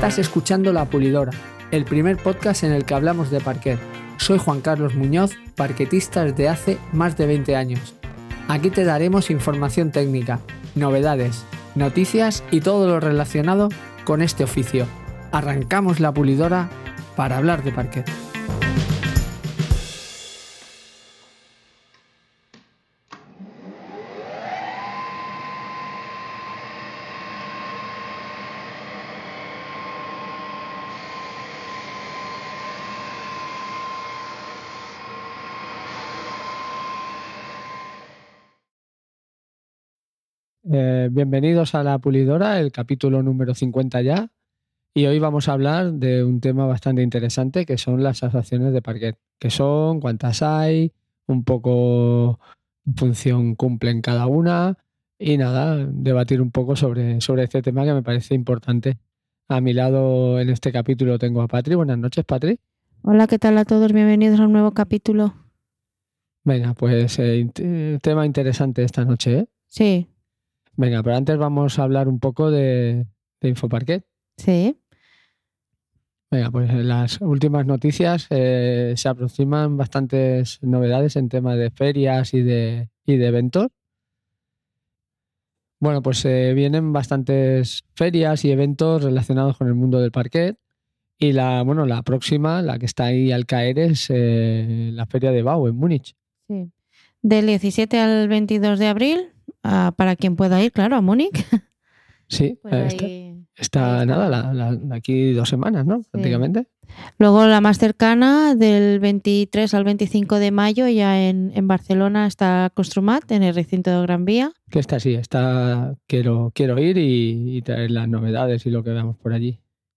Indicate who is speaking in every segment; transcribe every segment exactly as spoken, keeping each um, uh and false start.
Speaker 1: Estás escuchando La Pulidora, el primer podcast en el que hablamos de parquet. Soy Juan Carlos Muñoz, parquetista desde hace más de veinte años. Aquí te daremos información técnica, novedades, noticias y todo lo relacionado con este oficio. Arrancamos La Pulidora para hablar de parquet. Eh, bienvenidos a La Pulidora, el capítulo número cincuenta ya, y hoy vamos a hablar de un tema bastante interesante que son las asociaciones de parquet. ¿Qué son? ¿Cuántas hay? Un poco qué función cumplen cada una y nada, debatir un poco sobre, sobre este tema que me parece importante. A mi lado en este capítulo tengo a Patri. Buenas noches, Patri.
Speaker 2: Hola, ¿qué tal a todos? Bienvenidos a un nuevo capítulo.
Speaker 1: Venga, pues eh, tema interesante esta noche, ¿eh?
Speaker 2: Sí.
Speaker 1: Venga, pero antes vamos a hablar un poco de, de Infoparquet.
Speaker 2: Sí.
Speaker 1: Venga, pues en las últimas noticias eh, se aproximan bastantes novedades en tema de ferias y de, y de eventos. Bueno, pues eh, vienen bastantes ferias y eventos relacionados con el mundo del parquet. Y la, bueno, la próxima, la que está ahí al caer, es eh, la feria de Bau en Múnich.
Speaker 2: Sí. Del diecisiete al veintidós de abril, uh, para quien pueda ir, claro, a Múnich.
Speaker 1: Sí,
Speaker 2: pues
Speaker 1: eh,
Speaker 2: ahí,
Speaker 1: está,
Speaker 2: ahí
Speaker 1: está
Speaker 2: está.
Speaker 1: nada, la, la, de aquí dos semanas, ¿no?
Speaker 2: Sí.
Speaker 1: Prácticamente.
Speaker 2: Luego la más cercana, del veintitrés al veinticinco de mayo, ya en, en Barcelona, está Construmat, en el recinto de Gran Vía.
Speaker 1: Que está sí, está, quiero, quiero ir y, y traer las novedades y lo que veamos por allí.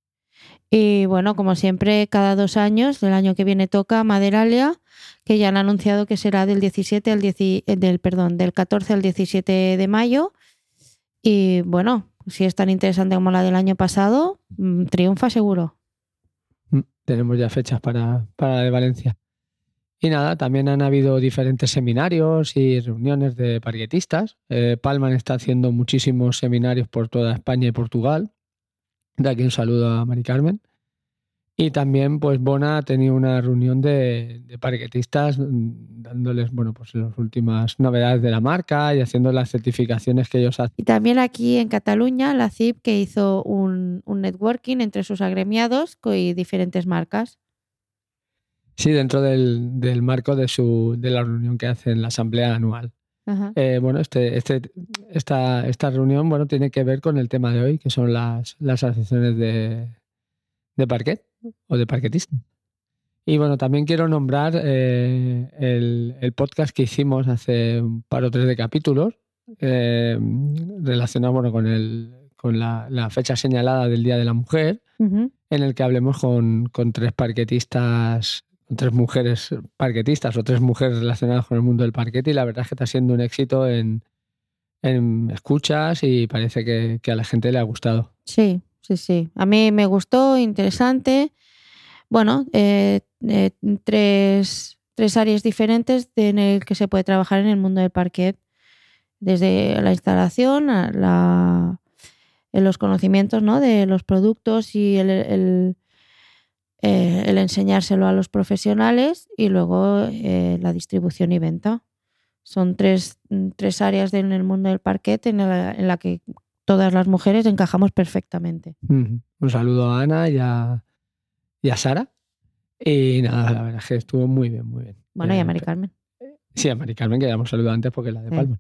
Speaker 2: Y bueno, como siempre, cada dos años, el año que viene toca Maderalia, que ya han anunciado que será del diecisiete al diez, del perdón, del catorce al diecisiete de mayo. Y bueno, si es tan interesante como la del año pasado, triunfa seguro.
Speaker 1: Tenemos ya fechas para, para la de Valencia. Y nada, también han habido diferentes seminarios y reuniones de parquetistas. Eh, Palman está haciendo muchísimos seminarios por toda España y Portugal. De aquí un saludo a Mari Carmen. Y también, pues, Bona ha tenido una reunión de, de parquetistas dándoles, bueno, pues las últimas novedades de la marca y haciendo las certificaciones que ellos hacen.
Speaker 2: Y también aquí en Cataluña, la C I P, que hizo un, un networking entre sus agremiados y diferentes marcas.
Speaker 1: Sí, dentro del, del marco de, su, de la reunión que hacen la asamblea anual.
Speaker 2: Ajá.
Speaker 1: Eh, bueno, este, este, esta, esta reunión, bueno, tiene que ver con el tema de hoy, que son las, las asociaciones de, de parquet o de parquetistas. Y bueno, también quiero nombrar eh, el, el podcast que hicimos hace un par o tres de capítulos eh, relacionado bueno, con, el, con la, la fecha señalada del Día de la Mujer,
Speaker 2: uh-huh.
Speaker 1: en el que hablemos con, con tres parquetistas, con tres mujeres parquetistas o tres mujeres relacionadas con el mundo del parquet, y la verdad es que está siendo un éxito en, en escuchas y parece que, que a la gente le ha gustado.
Speaker 2: Sí, sí, sí. A mí me gustó, interesante. Bueno, eh, eh, tres, tres áreas diferentes en el que se puede trabajar en el mundo del parquet. Desde la instalación, a la, en los conocimientos, ¿no?, de los productos y el, el, eh, el enseñárselo a los profesionales, y luego eh, la distribución y venta. Son tres, tres áreas en el mundo del parquet en la, en la que todas las mujeres encajamos perfectamente.
Speaker 1: Mm-hmm. Un saludo a Ana y a, y a Sara. Y nada, la verdad es que estuvo muy bien, muy bien.
Speaker 2: Bueno,
Speaker 1: eh,
Speaker 2: y a Mari Carmen.
Speaker 1: Sí, a Mari Carmen, que ya hemos saludado antes porque es la de
Speaker 2: Sí.
Speaker 1: Palma.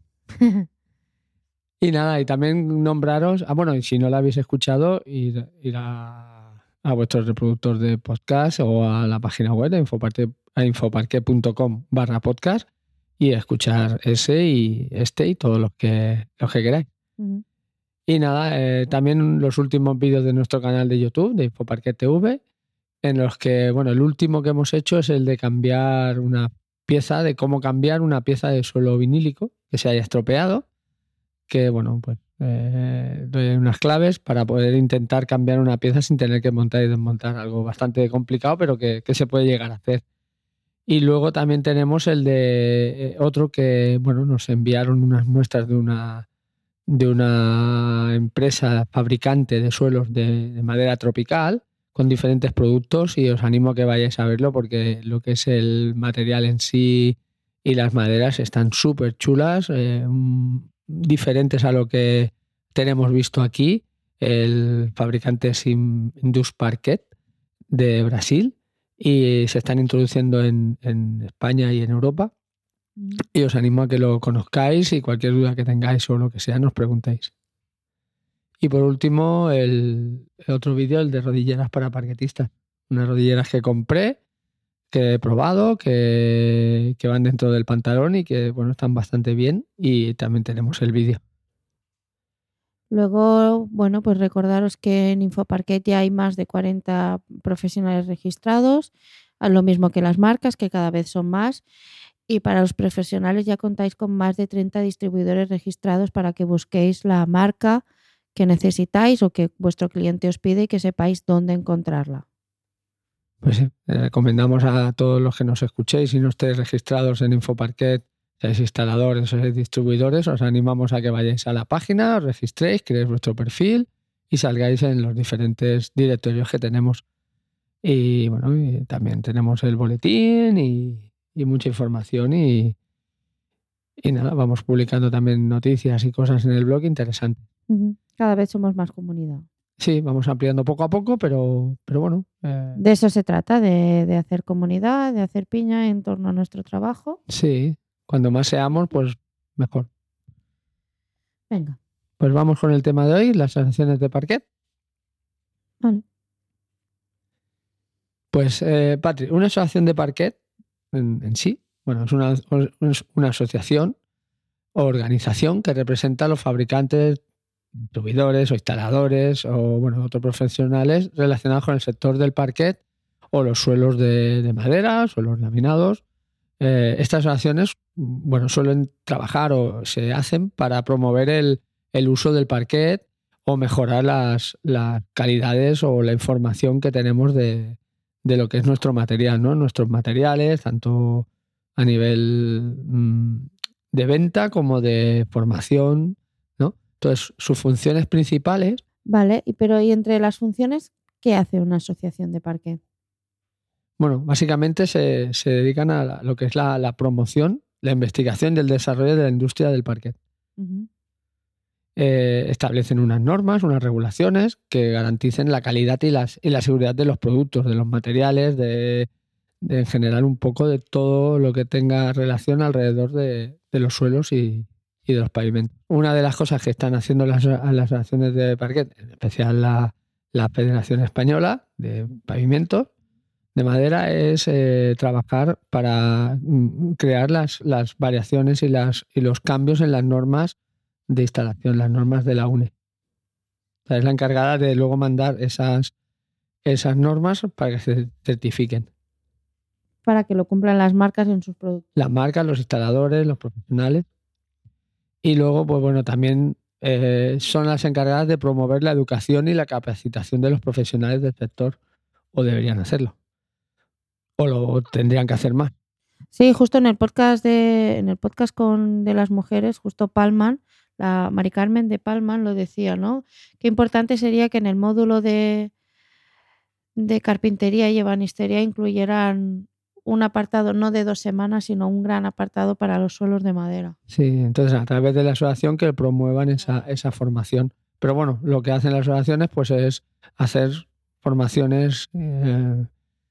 Speaker 1: Y nada, y también nombraros, ah, bueno, y si no la habéis escuchado, ir, ir a, a vuestros reproductores de podcast o a la página web de infoparquet, a infoparquet.com barra podcast y escuchar ese y este y todos los que, los que queráis.
Speaker 2: Uh-huh.
Speaker 1: Y nada, eh, también los últimos vídeos de nuestro canal de YouTube, de Infoparquet T V, en los que, bueno, el último que hemos hecho es el de cambiar una pieza, de cómo cambiar una pieza de suelo vinílico que se haya estropeado, que, bueno, pues eh, doy unas claves para poder intentar cambiar una pieza sin tener que montar y desmontar, algo bastante complicado, pero que, que se puede llegar a hacer. Y luego también tenemos el de eh, otro que, bueno, nos enviaron unas muestras de una de una empresa fabricante de suelos de, de madera tropical con diferentes productos, y os animo a que vayáis a verlo porque lo que es el material en sí y las maderas están súper chulas, eh, diferentes a lo que tenemos visto aquí. El fabricante es Indus Parquet de Brasil y se están introduciendo en, en España y en Europa. Mm. Y os animo a que lo conozcáis y cualquier duda que tengáis o lo que sea nos preguntéis. Y por último, el, el otro vídeo, el de rodilleras para parquetistas. Unas rodilleras que compré, que he probado, que, que van dentro del pantalón y que bueno, están bastante bien, y también tenemos el vídeo.
Speaker 2: Luego, bueno, pues recordaros que en Infoparquet ya hay más de cuarenta profesionales registrados, lo mismo que las marcas, que cada vez son más. Y para los profesionales ya contáis con más de treinta distribuidores registrados para que busquéis la marca que necesitáis o que vuestro cliente os pide y que sepáis dónde encontrarla.
Speaker 1: Pues sí, recomendamos a todos los que nos escuchéis y no estéis registrados en Infoparquet, seáis instaladores o seáis distribuidores, os animamos a que vayáis a la página, os registréis, creéis vuestro perfil y salgáis en los diferentes directorios que tenemos. Y bueno, y también tenemos el boletín y, y mucha información y, y nada, vamos publicando también noticias y cosas en el blog interesantes.
Speaker 2: Cada vez somos más comunidad.
Speaker 1: Sí, vamos ampliando poco a poco, pero, pero bueno. Eh...
Speaker 2: De eso se trata, de, de hacer comunidad, de hacer piña en torno a nuestro trabajo.
Speaker 1: Sí, cuando más seamos, pues mejor.
Speaker 2: Venga.
Speaker 1: Pues vamos con el tema de hoy, las asociaciones de parquet.
Speaker 2: Vale.
Speaker 1: Pues, eh, Patri, una asociación de parquet en, en sí, bueno, es una, es una asociación o organización que representa a los fabricantes, distribuidores o instaladores o bueno, otros profesionales relacionados con el sector del parquet o los suelos de, de madera, suelos laminados. Eh, estas asociaciones bueno, suelen trabajar o se hacen para promover el, el uso del parquet o mejorar las, las calidades o la información que tenemos de, de lo que es nuestro material, ¿no? Nuestros materiales, tanto a nivel mmm, de venta como de formación, ¿no? Entonces, sus funciones principales...
Speaker 2: Vale, pero ¿y entre las funciones qué hace una asociación de parquet?
Speaker 1: Bueno, básicamente se, se dedican a la, lo que es la, la promoción, la investigación y el desarrollo de la industria del parquet. Uh-huh. Eh, establecen unas normas, unas regulaciones que garanticen la calidad y, las, y la seguridad de los productos, de los materiales, de, de en general un poco de todo lo que tenga relación alrededor de, de los suelos y, y de los pavimentos. Una de las cosas que están haciendo las, las asociaciones de parquet, en especial la, la Federación Española de Pavimentos de Madera, es eh, trabajar para mm, crear las, las variaciones y, las, y los cambios en las normas de instalación, las normas de la U N E. O sea, es la encargada de luego mandar esas, esas normas para que se certifiquen.
Speaker 2: Para que lo cumplan las marcas en sus productos.
Speaker 1: Las marcas, los instaladores, los profesionales. Y luego, pues bueno, también eh, son las encargadas de promover la educación y la capacitación de los profesionales del sector, o deberían hacerlo. O lo tendrían que hacer más.
Speaker 2: Sí, justo en el podcast de, en el podcast con de las mujeres, justo Palman, la Mari Carmen de Palman lo decía, ¿no? Qué importante sería que en el módulo de, de carpintería y ebanistería incluyeran un apartado no de dos semanas, sino un gran apartado para los suelos de madera.
Speaker 1: Sí, entonces a través de la asociación que promuevan esa, esa formación. Pero bueno, lo que hacen las asociaciones pues es hacer formaciones eh,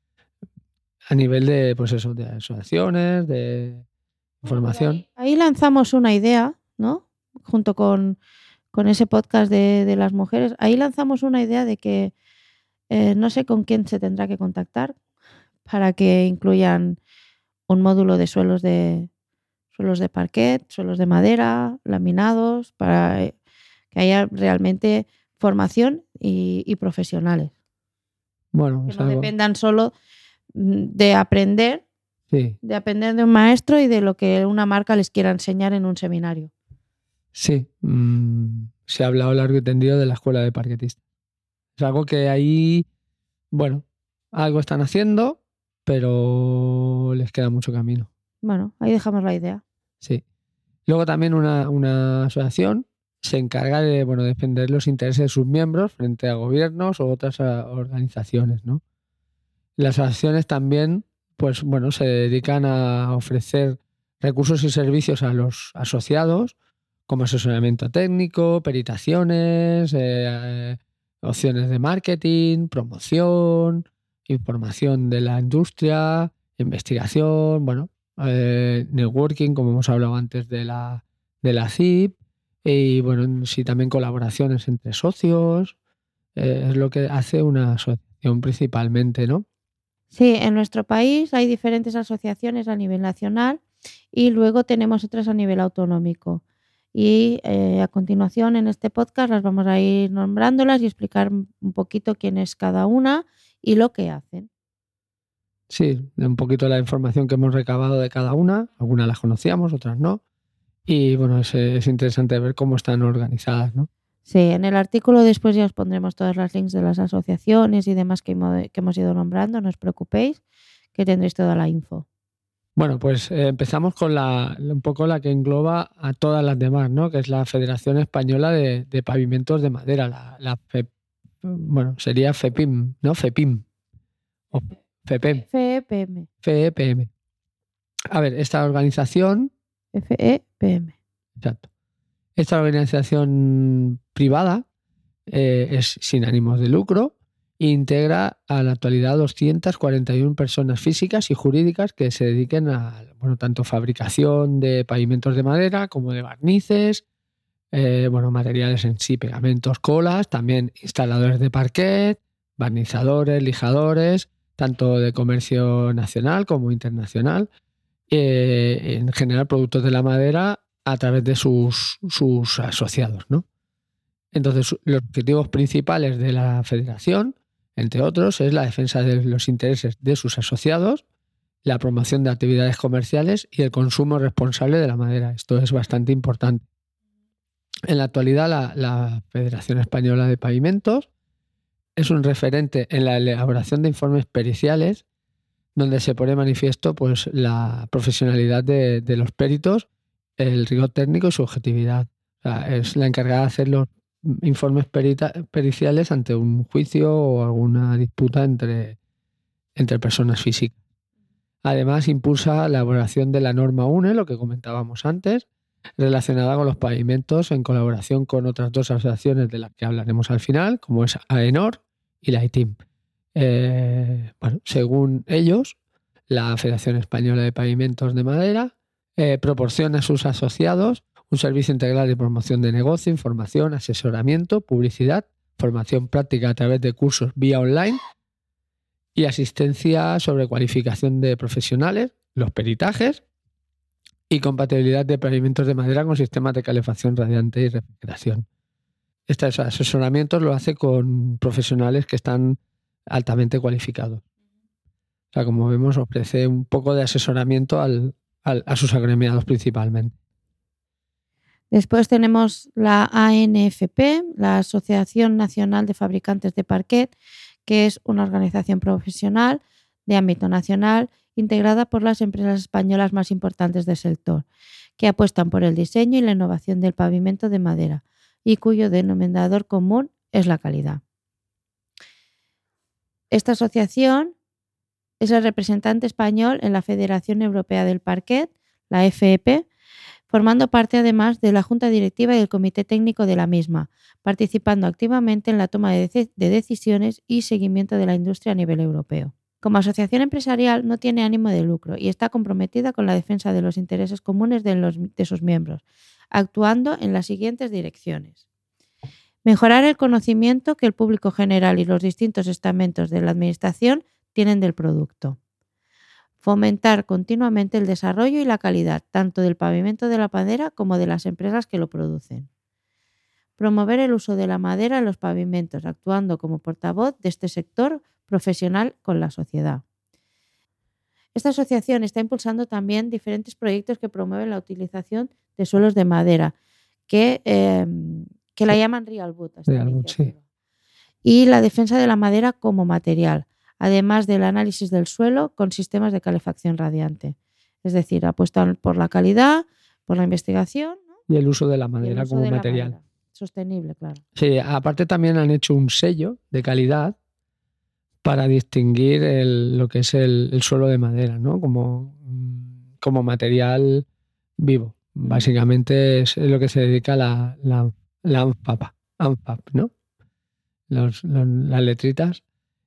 Speaker 1: a nivel de, pues eso, de asociaciones, de formación.
Speaker 2: Ahí, ahí lanzamos una idea, ¿no? Junto con, con ese podcast de, de las mujeres. Ahí lanzamos una idea de que eh, no sé con quién se tendrá que contactar para que incluyan un módulo de suelos de suelos de parquet, suelos de madera, laminados, para que haya realmente formación y, y profesionales.
Speaker 1: Bueno,
Speaker 2: que no algo... dependan solo de aprender,
Speaker 1: sí.
Speaker 2: de aprender de un maestro y de lo que una marca les quiera enseñar en un seminario.
Speaker 1: Sí, mmm, se ha hablado largo y tendido de la escuela de parquetistas. Es algo que ahí, bueno, algo están haciendo, pero les queda mucho camino.
Speaker 2: Bueno, ahí dejamos la idea.
Speaker 1: Sí. Luego también una, una asociación se encarga de, bueno, defender los intereses de sus miembros frente a gobiernos u otras a, organizaciones, ¿no? Las asociaciones también, pues, bueno, se dedican a ofrecer recursos y servicios a los asociados, como asesoramiento técnico, peritaciones, eh, opciones de marketing, promoción, información de la industria, investigación, bueno, eh, networking, como hemos hablado antes de la, de la C I P, y bueno, sí también colaboraciones entre socios, eh, es lo que hace una asociación principalmente, ¿no?
Speaker 2: Sí, en nuestro país hay diferentes asociaciones a nivel nacional y luego tenemos otras a nivel autonómico. Y eh, a continuación en este podcast las vamos a ir nombrándolas y explicar un poquito quién es cada una y lo que hacen.
Speaker 1: Sí, un poquito la información que hemos recabado de cada una, algunas las conocíamos, otras no. Y bueno, es, es interesante ver cómo están organizadas, ¿no?
Speaker 2: Sí, en el artículo después ya os pondremos todos los links de las asociaciones y demás que hemos, que hemos ido nombrando, no os preocupéis, que tendréis toda la info.
Speaker 1: Bueno, pues eh, empezamos con la, un poco la que engloba a todas las demás, ¿no? Que es la Federación Española de, de Pavimentos de Madera, la, la F E P, bueno, sería FEPIM, ¿no? FEPIM. O FEPEM.
Speaker 2: F E P M.
Speaker 1: F E P M. A ver, esta organización...
Speaker 2: F E P M.
Speaker 1: Exacto. Esta organización privada eh, es sin ánimos de lucro e integra a la actualidad doscientas cuarenta y una personas físicas y jurídicas que se dediquen a, bueno, tanto fabricación de pavimentos de madera como de barnices, eh, bueno, materiales en sí, pegamentos, colas, también instaladores de parquet, barnizadores, lijadores, tanto de comercio nacional como internacional, eh, en general productos de la madera a través de sus, sus asociados, ¿no? Entonces, los objetivos principales de la federación, entre otros, es la defensa de los intereses de sus asociados, la promoción de actividades comerciales y el consumo responsable de la madera. Esto es bastante importante. En la actualidad, la, la Federación Española de Pavimentos es un referente en la elaboración de informes periciales donde se pone manifiesto, pues, la profesionalidad de, de los peritos, el rigor técnico y su objetividad. O sea, es la encargada de hacer los informes perita, periciales ante un juicio o alguna disputa entre, entre personas físicas. Además, impulsa la elaboración de la norma U N E, lo que comentábamos antes, relacionada con los pavimentos en colaboración con otras dos asociaciones de las que hablaremos al final, como es AENOR y la I T I M. Eh, bueno, según ellos, la Federación Española de Pavimentos de Madera eh, proporciona a sus asociados un servicio integral de promoción de negocio, información, asesoramiento, publicidad, formación práctica a través de cursos vía online y asistencia sobre cualificación de profesionales, los peritajes y compatibilidad de pavimentos de madera con sistemas de calefacción radiante y refrigeración. Estos asesoramientos lo hace con profesionales que están altamente cualificados. O sea, como vemos, ofrece un poco de asesoramiento al, al, a sus agremiados principalmente.
Speaker 2: Después tenemos la A N F P, la Asociación Nacional de Fabricantes de Parquet, que es una organización profesional de ámbito nacional integrada por las empresas españolas más importantes del sector, que apuestan por el diseño y la innovación del pavimento de madera y cuyo denominador común es la calidad. Esta asociación es el representante español en la Federación Europea del Parquet, la F E P, formando parte además de la Junta Directiva y del Comité Técnico de la misma, participando activamente en la toma de, de- de decisiones y seguimiento de la industria a nivel europeo. Como asociación empresarial no tiene ánimo de lucro y está comprometida con la defensa de los intereses comunes de, los, de sus miembros, actuando en las siguientes direcciones. Mejorar el conocimiento que el público general y los distintos estamentos de la administración tienen del producto. Fomentar continuamente el desarrollo y la calidad tanto del pavimento de la madera como de las empresas que lo producen. Promover el uso de la madera en los pavimentos, actuando como portavoz de este sector profesional con la sociedad. Esta asociación está impulsando también diferentes proyectos que promueven la utilización de suelos de madera, que, eh, que la llaman Real Wood. esta
Speaker 1: Real Wood, sí.
Speaker 2: iniciativa. Y la defensa de la madera como material, además del análisis del suelo con sistemas de calefacción radiante. Es decir, apuestan por la calidad, por la investigación, ¿no?
Speaker 1: Y el uso de la
Speaker 2: y el
Speaker 1: madera
Speaker 2: uso
Speaker 1: como
Speaker 2: de la
Speaker 1: material.
Speaker 2: madera. sostenible, claro.
Speaker 1: Sí, aparte también han hecho un sello de calidad para distinguir el, lo que es el, el suelo de madera, ¿no? Como, como material vivo.
Speaker 2: Mm.
Speaker 1: Básicamente es lo que se dedica la, la, la ANFAP, ANFAP, ¿no? Los, los, las letritas.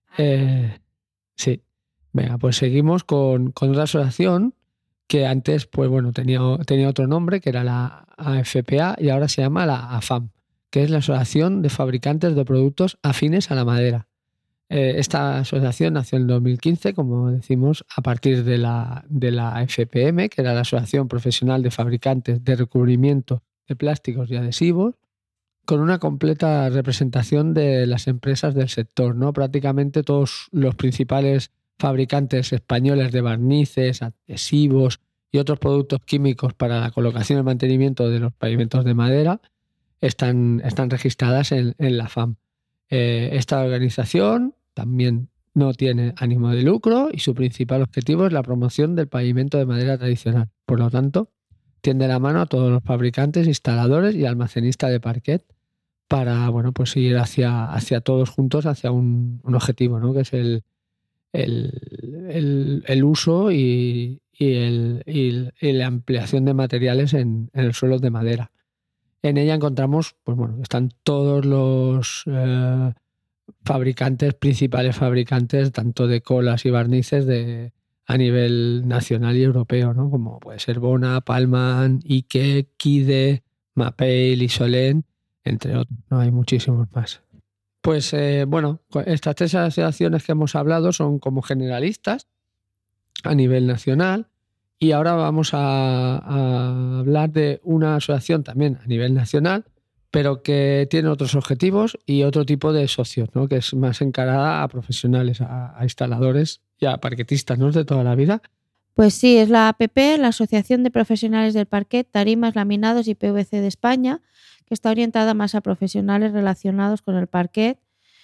Speaker 1: Eh, sí. Venga, pues seguimos con, con otra asociación que antes, pues bueno, tenía, tenía otro nombre, que era la A F P A, y ahora se llama la AFAM, que es la Asociación de Fabricantes de Productos Afines a la Madera. Eh, esta asociación nació en el dos mil quince, como decimos, a partir de la, de la F P M, que era la Asociación Profesional de Fabricantes de Recubrimiento de Plásticos y Adhesivos, con una completa representación de las empresas del sector, ¿no? Prácticamente todos los principales fabricantes españoles de barnices, adhesivos y otros productos químicos para la colocación y mantenimiento de los pavimentos de madera están, están registradas en, en la FAM. Eh, esta organización también no tiene ánimo de lucro y su principal objetivo es la promoción del pavimento de madera tradicional. Por lo tanto, tiende la mano a todos los fabricantes, instaladores y almacenistas de parquet para, bueno, pues ir hacia, hacia todos juntos hacia un, un objetivo, ¿no? Que es el, el, el, el uso y, y, el, y, y la ampliación de materiales en, en el suelo de madera. En ella encontramos, pues bueno, están todos los eh, fabricantes, principales fabricantes, tanto de colas y barnices de, a nivel nacional y europeo, ¿no? Como puede ser Bona, Palman, Ike, Kide, Mapei, Isolén, entre otros, ¿no? Hay muchísimos más. Pues eh, bueno, estas tres asociaciones que hemos hablado son como generalistas a nivel nacional. Y ahora vamos a, a hablar de una asociación también a nivel nacional, pero que tiene otros objetivos y otro tipo de socios, ¿no? Que es más encarada a profesionales, a, a instaladores y a parquetistas, ¿no? De toda la vida.
Speaker 2: Pues sí, es la A P P, la Asociación de Profesionales del Parquet, Tarimas, Laminados y P V C de España, que está orientada más a profesionales relacionados con el parquet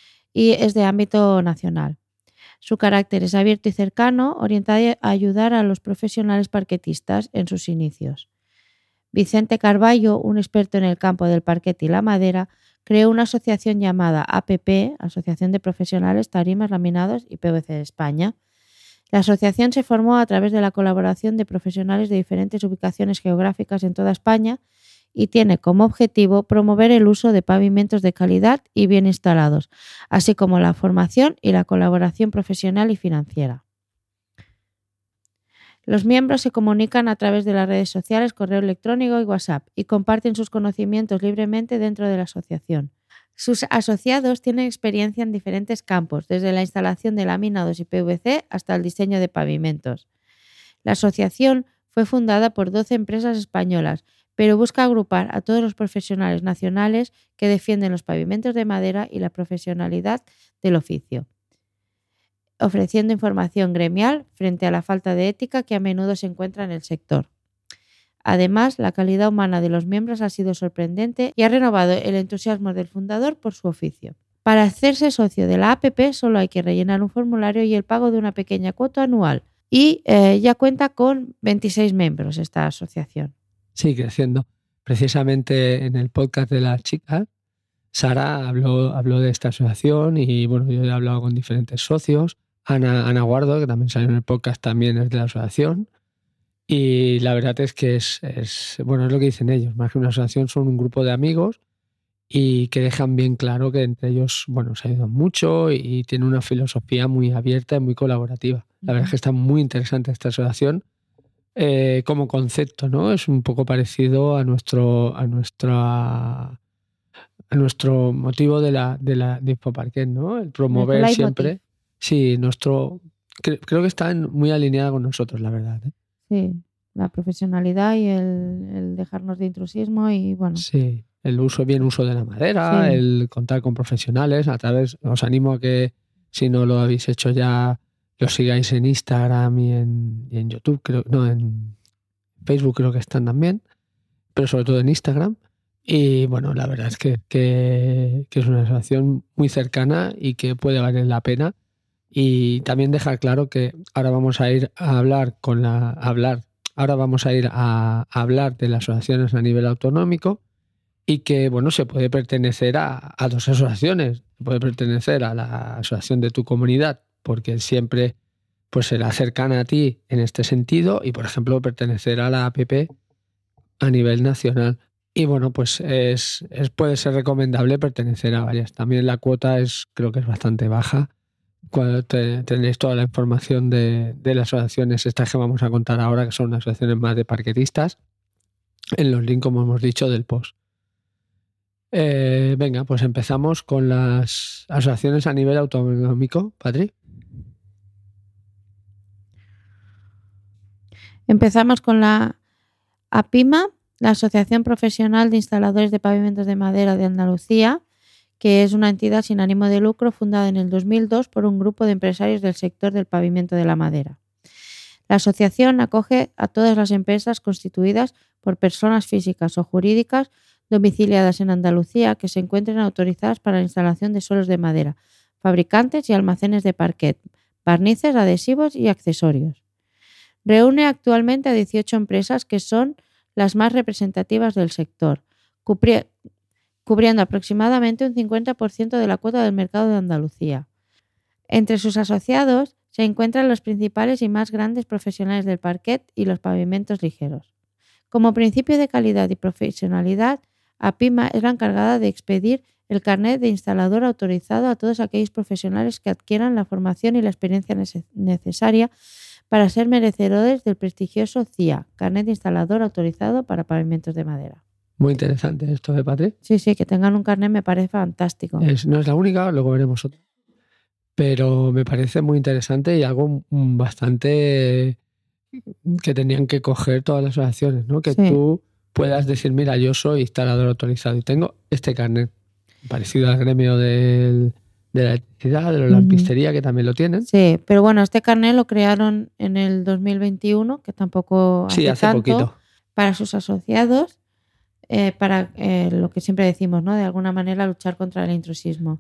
Speaker 2: y es de ámbito nacional. Su carácter es abierto y cercano, orientado a ayudar a los profesionales parquetistas en sus inicios. Vicente Carballo, un experto en el campo del parquet y la madera, creó una asociación llamada A P P, Asociación de Profesionales, Tarimas, Laminados y P V C de España. La asociación se formó a través de la colaboración de profesionales de diferentes ubicaciones geográficas en toda España y tiene como objetivo promover el uso de pavimentos de calidad y bien instalados, así como la formación y la colaboración profesional y financiera. Los miembros se comunican a través de las redes sociales, correo electrónico y WhatsApp y comparten sus conocimientos libremente dentro de la asociación. Sus asociados tienen experiencia en diferentes campos, desde la instalación de laminados y P V C hasta el diseño de pavimentos. La asociación fue fundada por doce empresas españolas, pero busca agrupar a todos los profesionales nacionales que defienden los pavimentos de madera y la profesionalidad del oficio, ofreciendo información gremial frente a la falta de ética que a menudo se encuentra en el sector. Además, la calidad humana de los miembros ha sido sorprendente y ha renovado el entusiasmo del fundador por su oficio. Para hacerse socio de la A P P solo hay que rellenar un formulario y el pago de una pequeña cuota anual. Y eh, ya cuenta con veintiséis miembros esta asociación.
Speaker 1: Sí, creciendo. Precisamente en el podcast de las chicas, Sara habló, habló de esta asociación y bueno, yo he hablado con diferentes socios. Ana, Ana Guardo, que también salió en el podcast, también es de la asociación. Y la verdad es que es, es, bueno, es lo que dicen ellos, más que una asociación son un grupo de amigos y que dejan bien claro que entre ellos, bueno, se ayudan mucho y tienen una filosofía muy abierta y muy colaborativa. La verdad es que está muy interesante esta asociación. Eh, como concepto, ¿no? Es un poco parecido a nuestro a nuestra a nuestro motivo de la de la de Infoparquet, ¿no? El promover siempre. Sí, nuestro cre, creo que está en, muy alineada con nosotros, la verdad, ¿eh?
Speaker 2: Sí, la profesionalidad y el, el dejarnos de intrusismo y bueno.
Speaker 1: Sí, el uso bien uso de la madera, sí. El contar con profesionales a través. Os animo a que si no lo habéis hecho ya los sigáis en Instagram y en, y en YouTube, creo, no, en Facebook creo que están también, pero sobre todo en Instagram. Y bueno, la verdad es que, que, que es una asociación muy cercana y que puede valer la pena. Y también dejar claro que ahora vamos a ir a hablar con la a hablar, ahora vamos a ir a, a hablar de las asociaciones a nivel autonómico y que, bueno, se puede pertenecer a, a dos asociaciones. Se puede pertenecer a la asociación de tu comunidad, porque siempre pues, será cercana a ti en este sentido, y, por ejemplo, pertenecer a la A P P a nivel nacional. Y bueno, pues es, es, puede ser recomendable pertenecer a varias. También la cuota es, creo que es bastante baja. Cuando te, tenéis toda la información de, de las asociaciones estas que vamos a contar ahora, que son asociaciones más de parquetistas, en los links, como hemos dicho, del post. Eh, venga, pues empezamos con las asociaciones a nivel autonómico. Patri.
Speaker 2: Empezamos con la APIMA, la Asociación Profesional de Instaladores de Pavimentos de Madera de Andalucía, que es una entidad sin ánimo de lucro fundada en el dos mil dos por un grupo de empresarios del sector del pavimento de la madera. La asociación acoge a todas las empresas constituidas por personas físicas o jurídicas domiciliadas en Andalucía que se encuentren autorizadas para la instalación de suelos de madera, fabricantes y almacenes de parquet, barnices, adhesivos y accesorios. Reúne actualmente a dieciocho empresas que son las más representativas del sector, cubri- cubriendo aproximadamente un cincuenta por ciento de la cuota del mercado de Andalucía. Entre sus asociados se encuentran los principales y más grandes profesionales del parquet y los pavimentos ligeros. Como principio de calidad y profesionalidad, APIMA es la encargada de expedir el carnet de instalador autorizado a todos aquellos profesionales que adquieran la formación y la experiencia necesaria para ser merecedores del prestigioso C I A, carnet de instalador autorizado para pavimentos de madera.
Speaker 1: Muy interesante esto, ¿eh, Patri?
Speaker 2: Sí, sí, que tengan un carnet me parece fantástico.
Speaker 1: Es, no es la única, luego veremos otra. Pero me parece muy interesante y algo bastante que tenían que coger todas las asociaciones, ¿no? Que sí. Tú puedas decir, mira, yo soy instalador autorizado y tengo este carnet, parecido al gremio del, de la electricidad, de la lampistería, uh-huh. que también lo tienen.
Speaker 2: Sí, pero bueno, este carnet lo crearon en el dos mil veintiuno, que tampoco hace,
Speaker 1: sí, hace
Speaker 2: tanto,
Speaker 1: poquito.
Speaker 2: Para sus asociados, eh, para eh, lo que siempre decimos, ¿no? De alguna manera luchar contra el intrusismo.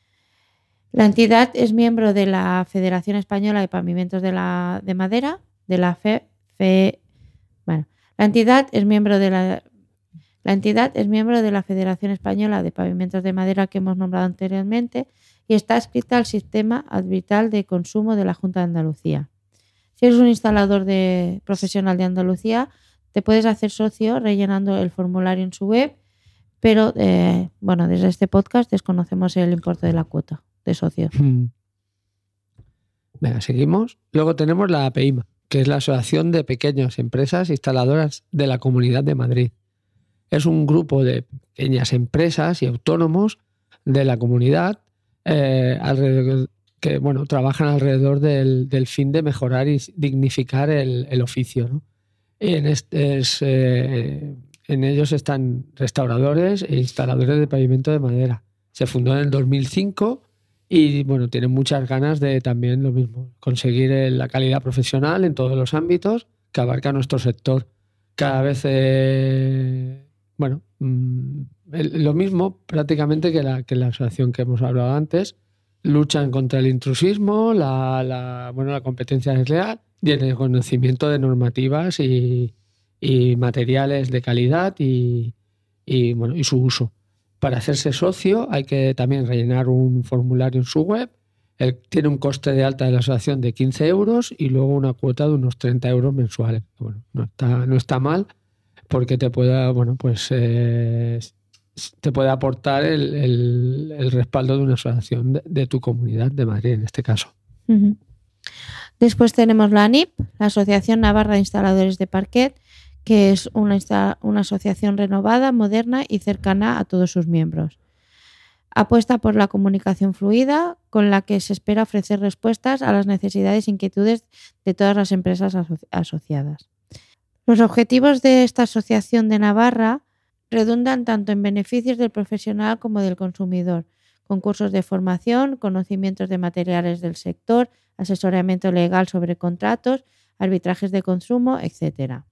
Speaker 2: La entidad es miembro de la Federación Española de Pavimentos de, la, de Madera, de la Fe, Fe, bueno, la entidad es miembro de la, la entidad es miembro de la Federación Española de Pavimentos de Madera que hemos nombrado anteriormente y está adscrita al sistema arbitral de consumo de la Junta de Andalucía. Si eres un instalador de, profesional de Andalucía, te puedes hacer socio rellenando el formulario en su web, pero eh, bueno, desde este podcast desconocemos el importe de la cuota de socio.
Speaker 1: Hmm. Venga, seguimos. Luego tenemos la APIMA, que es la Asociación de Pequeñas Empresas Instaladoras de la Comunidad de Madrid. Es un grupo de pequeñas empresas y autónomos de la comunidad eh, alrededor, que bueno, trabajan alrededor del, del fin de mejorar y dignificar el, el oficio, ¿no? Y en, este es, eh, en ellos están restauradores e instaladores de pavimento de madera. Se fundó en el dos mil cinco y bueno, tienen muchas ganas de también lo mismo, conseguir la calidad profesional en todos los ámbitos que abarca nuestro sector. Cada vez, eh, bueno, mmm, el, lo mismo prácticamente que la, que la asociación que hemos hablado antes, luchan contra el intrusismo, la, la, bueno, la competencia desleal y el conocimiento de normativas y, y materiales de calidad y, y, bueno, y su uso. Para hacerse socio hay que también rellenar un formulario en su web. El, tiene un coste de alta de la asociación de quince euros y luego una cuota de unos treinta euros mensuales. Bueno, no está, no está mal porque te pueda, bueno, pues, eh, te puede aportar el, el, el respaldo de una asociación de, de tu comunidad de Madrid, en este caso.
Speaker 2: Uh-huh. Después tenemos la ANIP, la Asociación Navarra de Instaladores de Parquet, que es una, una asociación renovada, moderna y cercana a todos sus miembros. Apuesta por la comunicación fluida, con la que se espera ofrecer respuestas a las necesidades e inquietudes de todas las empresas aso- asociadas. Los objetivos de esta asociación de Navarra redundan tanto en beneficios del profesional como del consumidor, con cursos de formación, conocimientos de materiales del sector, asesoramiento legal sobre contratos, arbitrajes de consumo, etcétera.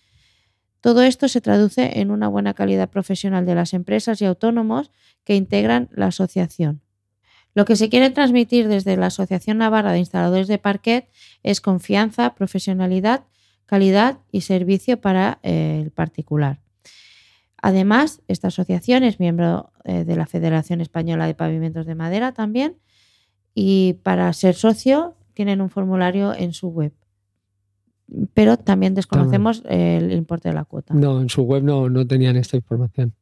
Speaker 2: Todo esto se traduce en una buena calidad profesional de las empresas y autónomos que integran la asociación. Lo que se quiere transmitir desde la Asociación Navarra de Instaladores de Parquet es confianza, profesionalidad, calidad y servicio para eh, el particular. Además, esta asociación es miembro eh, de la Federación Española de Pavimentos de Madera también, y para ser socio tienen un formulario en su web. Pero también desconocemos el importe de la cuota.
Speaker 1: No, en su web no, no tenían esta información.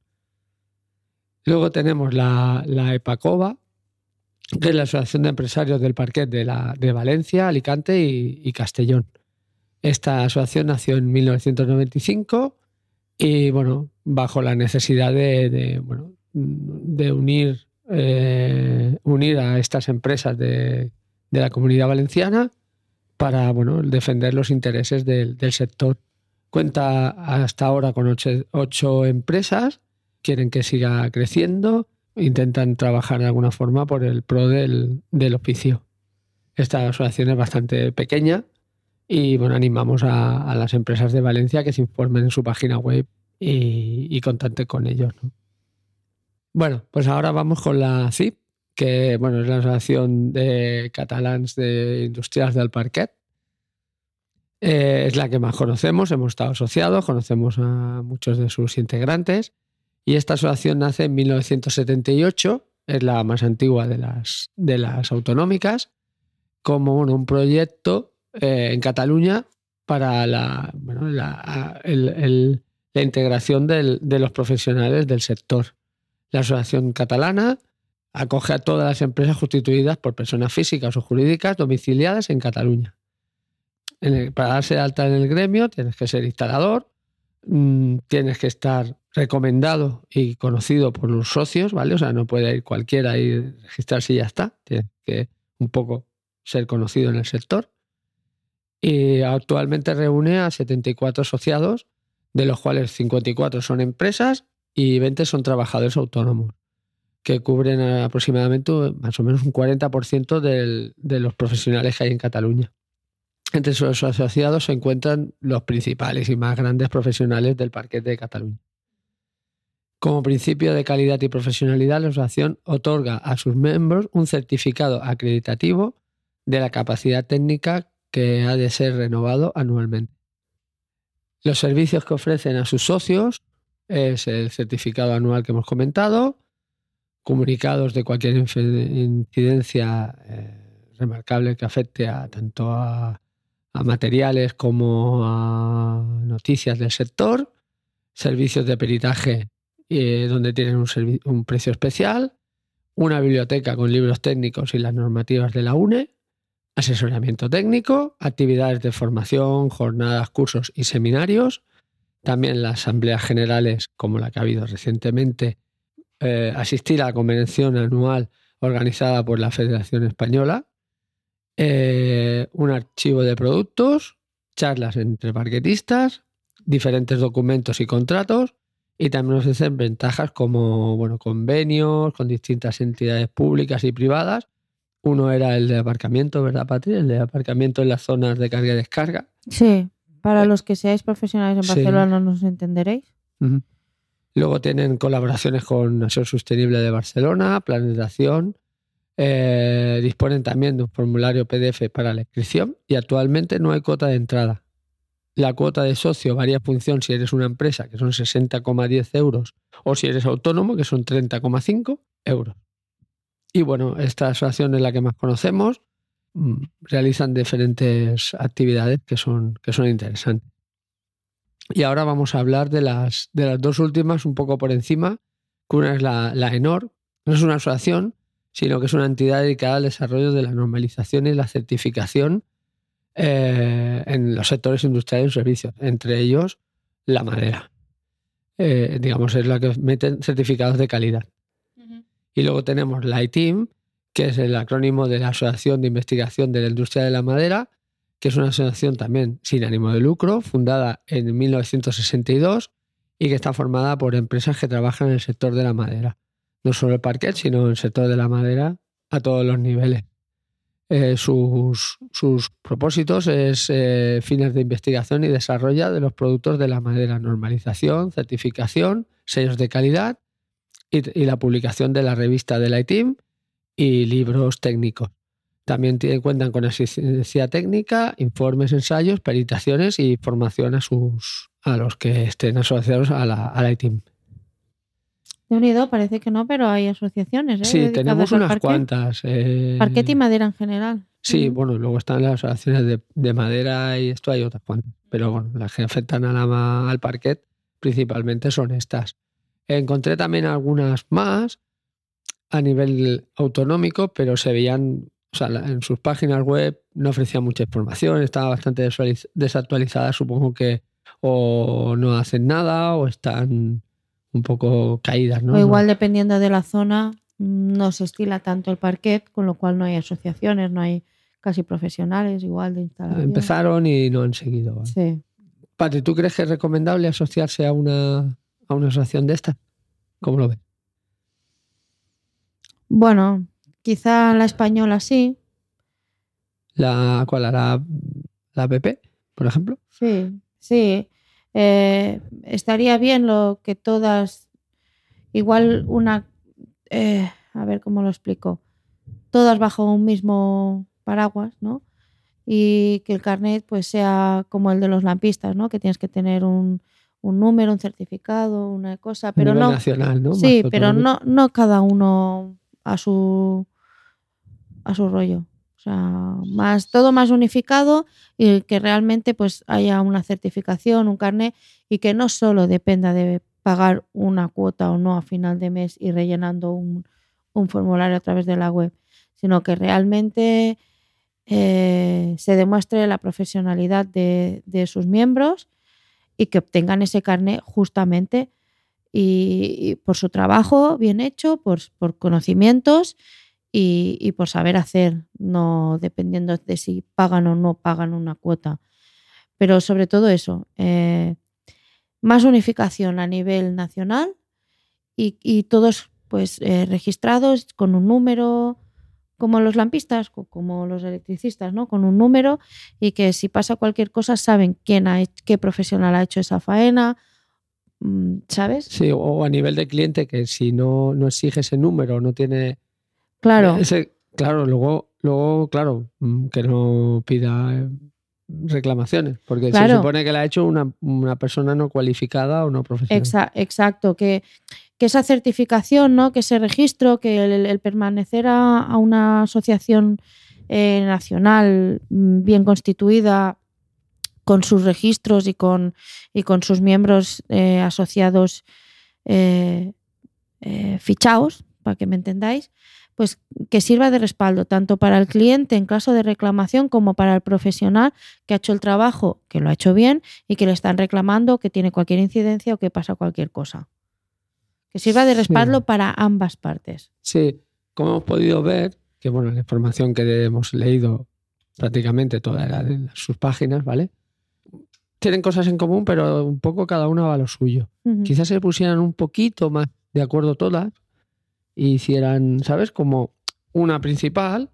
Speaker 1: Luego tenemos la, la EPACOVA, que es la Asociación de Empresarios del Parquet de, la, de Valencia, Alicante y, y Castellón. Esta asociación nació en mil novecientos noventa y cinco y, bueno, bajo la necesidad de, de, bueno, de unir, eh, unir a estas empresas de, de la Comunidad Valenciana para, bueno, defender los intereses del, del sector. Cuenta hasta ahora con ocho, ocho empresas, quieren que siga creciendo, intentan trabajar de alguna forma por el pro del, del oficio. Esta asociación es bastante pequeña y, bueno, animamos a, a las empresas de Valencia que se informen en su página web y, y contacten con ellos, ¿no? Bueno, pues ahora vamos con la C I P, que, bueno, es la Asociación de Catalans de Industrials del Parquet. Eh, es la que más conocemos, hemos estado asociados, conocemos a muchos de sus integrantes, y esta asociación nace en mil novecientos setenta y ocho, es la más antigua de las, de las autonómicas, como, bueno, un proyecto eh, en Cataluña para la, bueno, la, el, el, la integración del, de los profesionales del sector. La asociación catalana acoge a todas las empresas constituidas por personas físicas o jurídicas domiciliadas en Cataluña. En el, para darse de alta en el gremio tienes que ser instalador, mmm, tienes que estar recomendado y conocido por los socios, ¿vale? O sea, no puede ir cualquiera y registrarse y ya está. Tienes que un poco ser conocido en el sector. Y actualmente reúne a setenta y cuatro asociados, de los cuales cincuenta y cuatro son empresas y veinte son trabajadores autónomos, que cubren aproximadamente más o menos un cuarenta por ciento del, de los profesionales que hay en Cataluña. Entre sus asociados se encuentran los principales y más grandes profesionales del parquet de Cataluña. Como principio de calidad y profesionalidad, la asociación otorga a sus miembros un certificado acreditativo de la capacidad técnica que ha de ser renovado anualmente. Los servicios que ofrecen a sus socios es el certificado anual que hemos comentado, comunicados de cualquier incidencia eh, remarcable que afecte a tanto a, a materiales como a noticias del sector, servicios de peritaje eh, donde tienen un, servi- un precio especial, una biblioteca con libros técnicos y las normativas de la U N E, asesoramiento técnico, actividades de formación, jornadas, cursos y seminarios, también las asambleas generales como la que ha habido recientemente, eh, asistir a la convención anual organizada por la Federación Española, eh, un archivo de productos, charlas entre parquetistas, diferentes documentos y contratos, y también ofrecen ventajas como, bueno, convenios con distintas entidades públicas y privadas. Uno era el de aparcamiento, ¿verdad, Patri? El de aparcamiento en las zonas de carga y descarga.
Speaker 2: Sí, para eh, los que seáis profesionales en Barcelona sí. Nos entenderéis.
Speaker 1: Uh-huh. Luego tienen colaboraciones con Aseo Sostenible de Barcelona, planes de acción. Eh, disponen también de un formulario P D F para la inscripción y actualmente no hay cuota de entrada. La cuota de socio varía en función si eres una empresa, que son sesenta coma diez euros, o si eres autónomo, que son treinta coma cinco euros. Y, bueno, esta asociación es la que más conocemos. Realizan diferentes actividades que son, que son interesantes. Y ahora vamos a hablar de las, de las dos últimas un poco por encima, que una es la, la ENOR. No es una asociación, sino que es una entidad dedicada al desarrollo de la normalización y la certificación eh, en los sectores industriales y servicios, entre ellos la madera. Eh, digamos, es la que meten certificados de calidad. Uh-huh. Y luego tenemos la I T I M, que es el acrónimo de la Asociación de Investigación de la Industria de la Madera, que es una asociación también sin ánimo de lucro, fundada en mil novecientos sesenta y dos y que está formada por empresas que trabajan en el sector de la madera. No solo el parquet, sino el sector de la madera a todos los niveles. Eh, sus, sus propósitos es eh, fines de investigación y desarrollo de los productos de la madera, normalización, certificación, sellos de calidad y, y la publicación de la revista de la I T I M y libros técnicos. También tienen, cuentan con asistencia técnica, informes, ensayos, peritaciones y formación a, sus, a los que estén asociados a la, a la I T I M.
Speaker 2: De unido parece que no, pero hay asociaciones, ¿eh?
Speaker 1: Sí,
Speaker 2: dedicadas
Speaker 1: tenemos
Speaker 2: al
Speaker 1: unas
Speaker 2: parquet.
Speaker 1: cuantas. Eh...
Speaker 2: Parquet y madera en general.
Speaker 1: Sí,
Speaker 2: uh-huh.
Speaker 1: Bueno, luego están las asociaciones de, de madera y esto hay otras cuantas. Pero bueno, las que afectan a la, al parquet principalmente son estas. Encontré también algunas más a nivel autonómico, pero se veían, o sea, en sus páginas web no ofrecían mucha información, estaba bastante desactualizada, supongo que o no hacen nada o están un poco caídas, ¿no?
Speaker 2: O igual,
Speaker 1: no.
Speaker 2: Dependiendo de la zona, no se estila tanto el parquet, con lo cual no hay asociaciones, no hay casi profesionales igual de instalación.
Speaker 1: Empezaron y no han seguido. ¿Vale?
Speaker 2: Sí.
Speaker 1: Pati, ¿tú crees que es recomendable asociarse a una, a una asociación de estas? ¿Cómo lo ves?
Speaker 2: Bueno, quizá la española sí.
Speaker 1: ¿La cuál? ¿La, la A P P, por ejemplo?
Speaker 2: Sí, sí. Eh, estaría bien lo que todas, igual una, eh, a ver cómo lo explico, todas bajo un mismo paraguas, ¿no? Y que el carnet pues sea como el de los lampistas, ¿no? Que tienes que tener un, un número, un certificado, una cosa, pero
Speaker 1: a nivel
Speaker 2: no
Speaker 1: nacional, ¿no?
Speaker 2: sí,
Speaker 1: Más
Speaker 2: pero no, no cada uno a su a su rollo. O sea, más, todo más unificado y que realmente pues haya una certificación, un carnet y que no solo dependa de pagar una cuota o no a final de mes y rellenando un, un formulario a través de la web, sino que realmente eh, se demuestre la profesionalidad de, de sus miembros y que obtengan ese carnet justamente y, y por su trabajo bien hecho, por, por conocimientos y, y por saber hacer, no dependiendo de si pagan o no pagan una cuota. Pero sobre todo eso, eh, más unificación a nivel nacional y, y todos pues eh, registrados con un número, como los lampistas, como los electricistas, ¿no? Con un número y que si pasa cualquier cosa saben quién ha hecho, qué profesional ha hecho esa faena, ¿sabes?
Speaker 1: Sí, o a nivel de cliente que si no, no exige ese número, no tiene...
Speaker 2: Claro.
Speaker 1: Ese, claro, luego, luego, claro, que no pida reclamaciones, porque claro. Se supone que la ha hecho una, una persona no cualificada o no profesional.
Speaker 2: Exa- exacto, que, que esa certificación, ¿no? Que ese registro, que el, el permanecer a, a una asociación eh, nacional bien constituida, con sus registros y con, y con sus miembros eh, asociados eh, eh, fichados, para que me entendáis, pues que sirva de respaldo tanto para el cliente en caso de reclamación como para el profesional que ha hecho el trabajo, que lo ha hecho bien y que le están reclamando que tiene cualquier incidencia o que pasa cualquier cosa. Que sirva de respaldo sí. para ambas partes.
Speaker 1: Sí, como hemos podido ver, que bueno, la información que hemos leído prácticamente toda era de sus páginas, ¿vale? Tienen cosas en común, pero un poco cada una va a lo suyo. Uh-huh. Quizás se pusieran un poquito más de acuerdo todas y hicieran, ¿sabes? Como una principal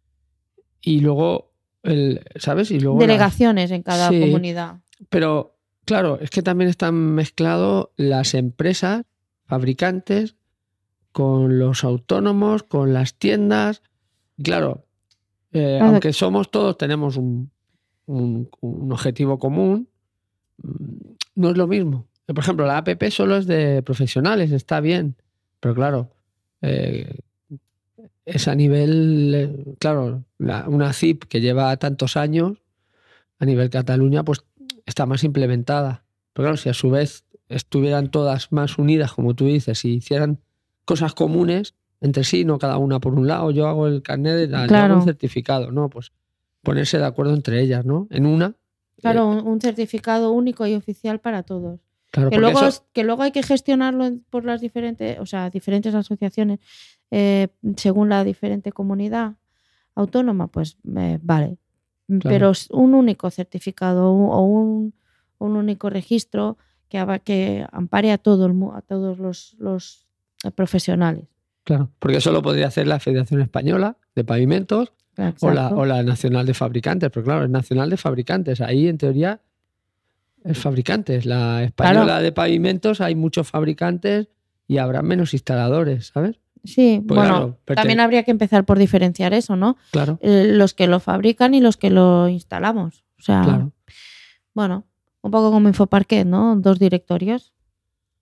Speaker 1: y luego, el, ¿sabes? Y luego
Speaker 2: delegaciones
Speaker 1: las...
Speaker 2: en cada
Speaker 1: sí,
Speaker 2: comunidad.
Speaker 1: Pero, claro, es que también están mezclados las empresas, fabricantes, con los autónomos, con las tiendas. Claro, eh, claro. Aunque somos todos, tenemos un, un, un objetivo común, no es lo mismo. Por ejemplo, la A P P solo es de profesionales, está bien, pero claro, eh, es a nivel, eh, claro, la, una C I P que lleva tantos años, a nivel Cataluña, pues está más implementada. Pero claro, si a su vez estuvieran todas más unidas, como tú dices, y hicieran cosas comunes entre sí, no cada una por un lado, yo hago el carnet, de, claro. Yo hago un certificado, ¿no? Pues ponerse de acuerdo entre ellas, ¿no? En una.
Speaker 2: Claro, un, un certificado único y oficial para todos.
Speaker 1: Claro,
Speaker 2: que, luego,
Speaker 1: eso...
Speaker 2: que luego hay que gestionarlo por las diferentes, o sea, diferentes asociaciones eh, según la diferente comunidad autónoma, pues eh, vale. Claro. Pero un único certificado o un, un único registro que, que ampare a, todo el, a todos los, los profesionales.
Speaker 1: Claro, porque eso lo podría hacer la Federación Española de Pavimentos o la, o la Nacional de Fabricantes, pero claro, es Nacional de Fabricantes, ahí en teoría es fabricantes. La Española claro. de Pavimentos hay muchos fabricantes y habrá menos instaladores, ¿sabes?
Speaker 2: Sí, pues bueno, claro, perten- también habría que empezar por diferenciar eso, ¿no?
Speaker 1: Claro.
Speaker 2: Eh, los que lo fabrican y los que lo instalamos. O sea,
Speaker 1: claro.
Speaker 2: bueno, un poco como Infoparquet, ¿no? Dos directorios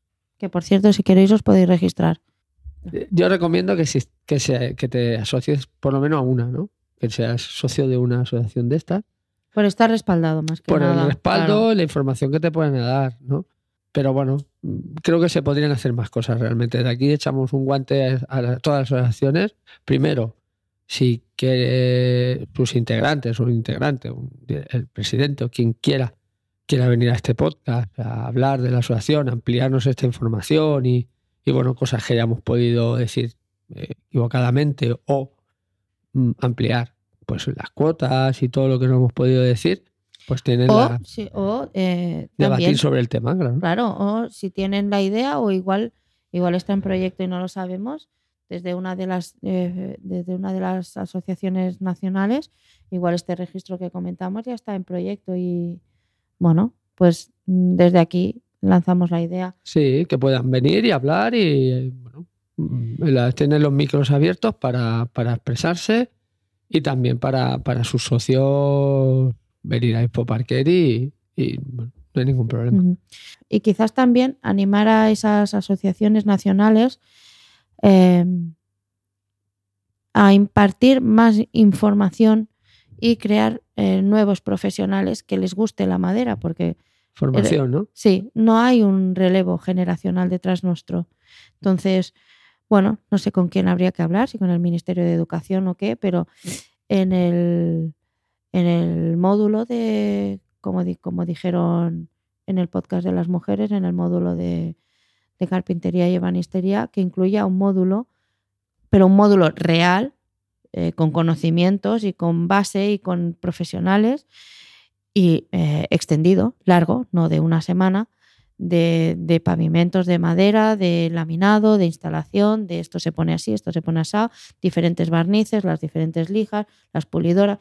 Speaker 2: que por cierto, si queréis os podéis registrar.
Speaker 1: Yo recomiendo que, si, que, se, que te asocies por lo menos a una, ¿no? Que seas socio de una asociación de estas.
Speaker 2: Por estar respaldado, más que
Speaker 1: por
Speaker 2: nada.
Speaker 1: Por el respaldo,
Speaker 2: claro.
Speaker 1: La información que te pueden dar, ¿no? Pero bueno, creo que se podrían hacer más cosas realmente. De aquí echamos un guante a, a todas las asociaciones. Primero, si que sus integrantes o un integrante, un, el presidente o quien quiera, quiera venir a este podcast a hablar de la asociación, a ampliarnos esta información y, y bueno, cosas que hayamos podido decir eh, equivocadamente o mm, ampliar pues las cuotas y todo lo que no hemos podido decir, pues tienen
Speaker 2: o,
Speaker 1: la...
Speaker 2: Sí, o eh,
Speaker 1: debatir
Speaker 2: también,
Speaker 1: sobre el tema, claro.
Speaker 2: Claro, o si tienen la idea o igual, igual está en proyecto y no lo sabemos, desde una de las eh, desde una de las asociaciones nacionales, igual este registro que comentamos ya está en proyecto y bueno, pues desde aquí lanzamos la idea.
Speaker 1: Sí, que puedan venir y hablar y bueno, tener los micros abiertos para, para expresarse y también para, para sus socios venir a InfoParquet y, y bueno, no hay ningún problema.
Speaker 2: Uh-huh. Y quizás también animar a esas asociaciones nacionales eh, a impartir más información y crear eh, nuevos profesionales que les guste la madera, porque
Speaker 1: formación, ¿no?
Speaker 2: Sí, no hay un relevo generacional detrás nuestro. Entonces, bueno, no sé con quién habría que hablar, si con el Ministerio de Educación o qué, pero en el, en el módulo de, como, di, como dijeron en el podcast de las mujeres, en el módulo de, de carpintería y ebanistería, que incluya un módulo, pero un módulo real, eh, con conocimientos y con base y con profesionales, y eh, extendido, largo, no de una semana, de, de pavimentos de madera, de laminado, de instalación, de esto se pone así, esto se pone así, diferentes barnices, las diferentes lijas, las pulidoras,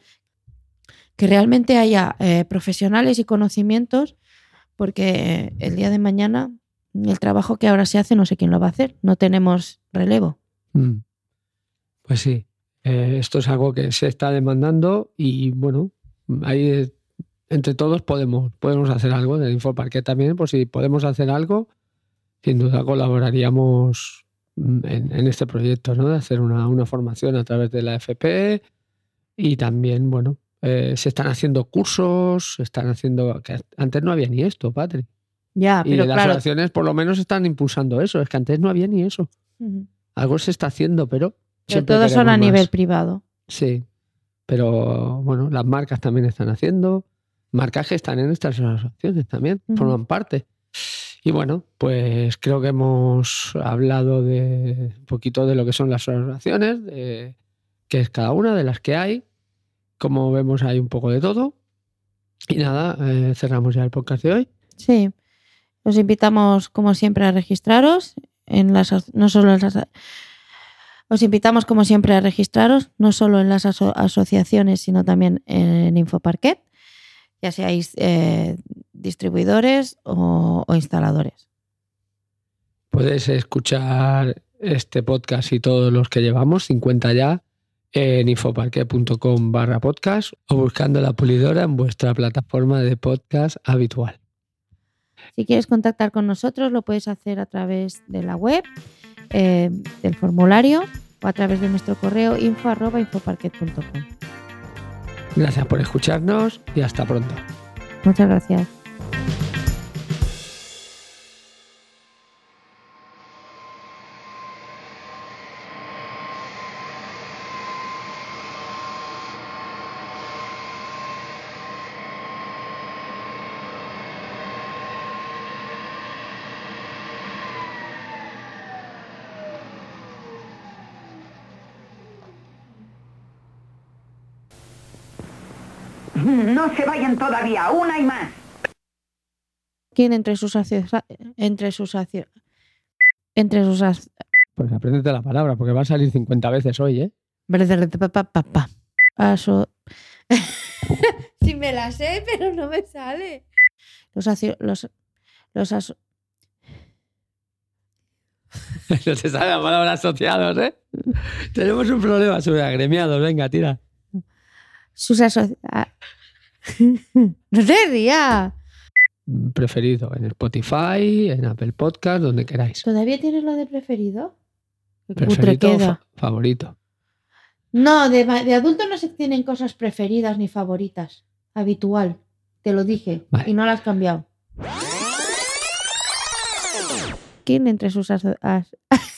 Speaker 2: que realmente haya eh, profesionales y conocimientos, porque el día de mañana el trabajo que ahora se hace no sé quién lo va a hacer, no tenemos relevo.
Speaker 1: Mm. Pues sí, eh, esto es algo que se está demandando y bueno, ahí entre todos podemos, podemos hacer algo de InfoParquet también, pues si podemos hacer algo, sin duda colaboraríamos en, en este proyecto, ¿no? De hacer una, una formación a través de la F P y también, bueno, eh, se están haciendo cursos, se están haciendo, que antes no había ni esto, Patri.
Speaker 2: Ya, pero
Speaker 1: y las
Speaker 2: claro,
Speaker 1: asociaciones por lo menos están impulsando eso, es que antes no había ni eso.
Speaker 2: Uh-huh.
Speaker 1: Algo se está haciendo, pero...
Speaker 2: Pero todos son a más. Nivel privado.
Speaker 1: Sí, pero bueno, las marcas también están haciendo... Marcaje están en estas asociaciones también, uh-huh. forman parte. Y bueno, pues creo que hemos hablado de un poquito de lo que son las asociaciones, de qué es cada una de las que hay. Como vemos, hay un poco de todo. Y nada, eh, cerramos ya el podcast de hoy.
Speaker 2: Sí, os invitamos como siempre a registraros en las, no solo en las, os invitamos como siempre a registraros no solo en las aso- asociaciones, sino también en InfoParquet, ya seáis eh, distribuidores o, o instaladores.
Speaker 1: Puedes escuchar este podcast y todos los que llevamos, cincuenta ya, en infoparquet.com barra podcast o buscando La Pulidora en vuestra plataforma de podcast habitual.
Speaker 2: Si quieres contactar con nosotros, lo puedes hacer a través de la web, eh, del formulario o a través de nuestro correo info arroba infoparquet punto com.
Speaker 1: Gracias por escucharnos y hasta pronto.
Speaker 2: Muchas gracias.
Speaker 3: No se vayan todavía, una y más.
Speaker 2: ¿Quién entre sus acio- entre sus acio- entre sus acio-
Speaker 1: Pues apréndete la palabra porque va a salir cincuenta veces hoy, ¿eh?
Speaker 2: Aso... Sí me la sé, pero no me sale. Los acio... los los aso...
Speaker 1: No te sale la palabra asociados, ¿eh? Tenemos un problema sobre agremiados, venga, tira.
Speaker 2: Sus asociaciones. No te rías.
Speaker 1: preferido, en Spotify, en Apple Podcast, donde queráis.
Speaker 2: ¿Todavía tienes lo de preferido? Qué cutre
Speaker 1: Preferido o
Speaker 2: queda.
Speaker 1: fa- favorito.
Speaker 2: No, de, ma- de adulto no se tienen cosas preferidas ni favoritas. Habitual. Te lo dije.
Speaker 1: Vale.
Speaker 2: Y no las has cambiado. ¿Quién entre sus aso- as-